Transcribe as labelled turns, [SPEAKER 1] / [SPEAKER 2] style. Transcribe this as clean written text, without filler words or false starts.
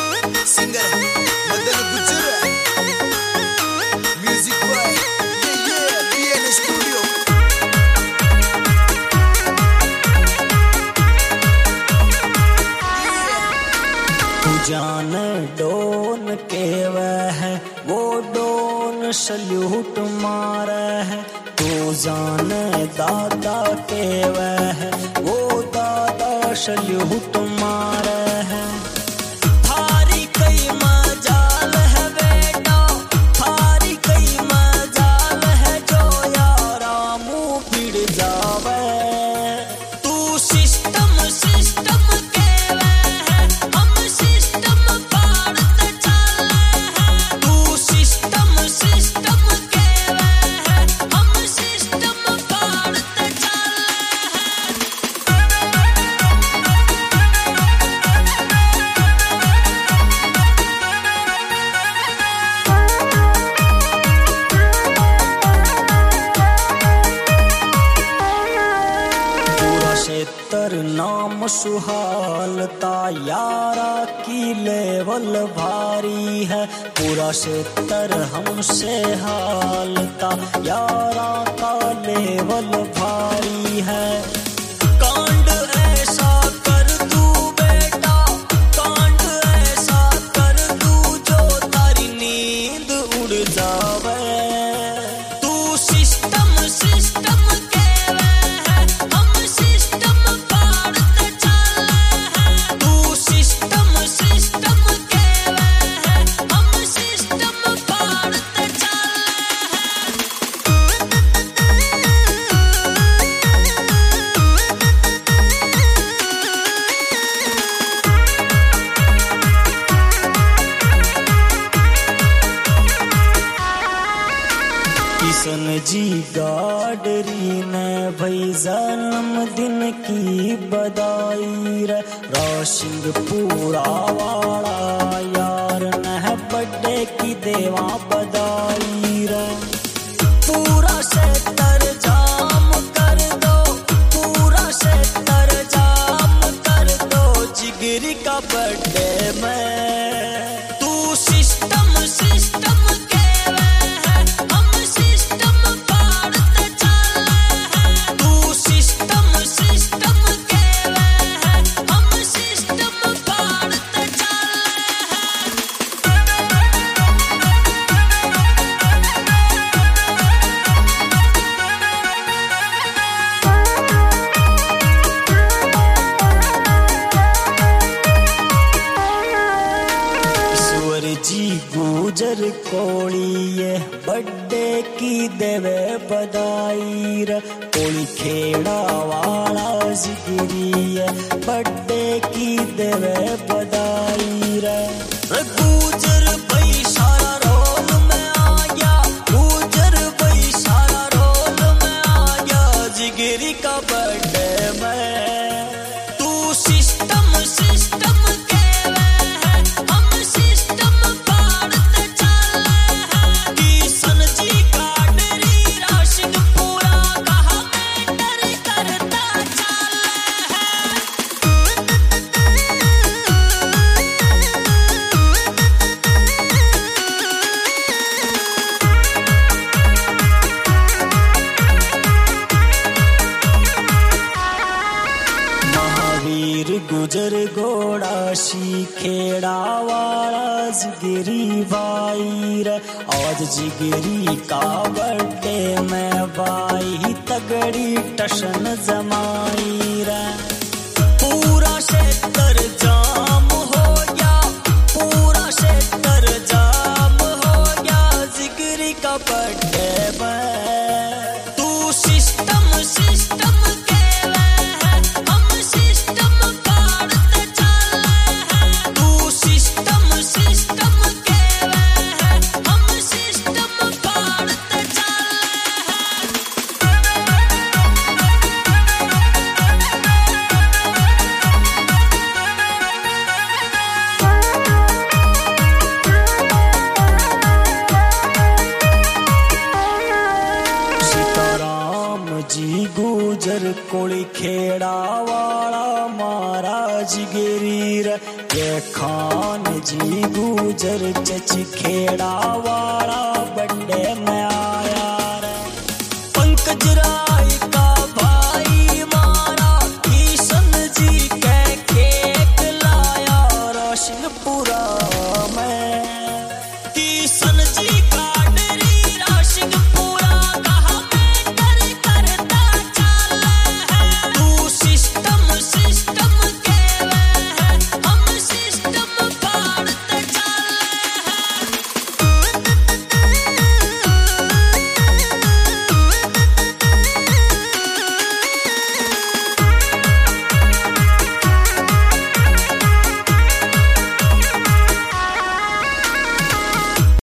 [SPEAKER 1] Singer मदन गुजर, music boy PN studio.
[SPEAKER 2] तू जाने डोन के वह है, वो डोन सल्यूट मारे है। तू जाने दादा के वह है, वो दादा सल्यूट मारे है। थारी कई मजाल है बेटा, थारी कई मजाल है, जो यारा मुँह पिड़ जावे। तू सिस्टम सिस्टम के वह है, हम सिस्टम पाड़ते चले हैं। तू सिस्टम सिस्टम के वह है, हम सिस्टम पाड़ते चले हैं। पूरा क्षेत्र नाम सुहालता, यारा की लेवल भारी है। पूरा क्षेत्र हमसे हालता, यारा का लेवल भारी है। कांड ऐसा कर तू बेटा, कांड ऐसा कर तू, जो तारी नींद उड़ जावे। तू सिस्टम सिस्टम के वह है, हम सिस्टम पाड़ते चले हैं। तू सिस्टम सिस्टम के वह है, हम सिस्टम पाड़ते चले हैं। किशन जी गाडरी ने भई जन्मदिन की बधाई रे। राशिंग पूरा वाला यार ने बर्थडे की देवा बधाई रे। पूरा क्षेत्र जाम कर दो, पूरा क्षेत्र जाम कर दो, जिगरी का बर्थडे में। तू सिस्टम सिस्टम के वह है, हम सिस्टम पाड़ते चले हैं। तू सिस्टम सिस्टम के वह है, हम सिस्टम पाड़ते चले हैं। ईश्वर जी गुजर कोड़िए बर्थडे की देवे बधाई रे। कोई खेड़ा वाला जिगरिए बर्थडे की देवे बधाई रे। गुजर भाई सारा रोल में आ गया, गुजर भाई सारा रोल में आ गया, जिगरी का बर्थडे में। तू सिस्टम सिस्टम के वह है, हम सिस्टम पाड़ते चले हैं। किशन जी गाडरी राशिंग पूरा कहा मैटर करता चले हैं। महावीर गुजर घोड़ा खेड़ा वाला जिगरी भाई रे। आज जिगरी का बर्थडे में भाई तगड़ी टशन जमाई रे। पूरा क्षेत्र जाम हो गया, पूरा क्षेत्र जाम हो गया, जिगरी का बर्थडे में। तू सिस्टम सिस्टम के वह है, हम सिस्टम पाड़ते चले हैं। तू सिस्टम सिस्टम के वह है, हम सिस्टम पाड़ते चले हैं। रे ये खान जी गुजर चच खेड़ा वाला बर्थडे में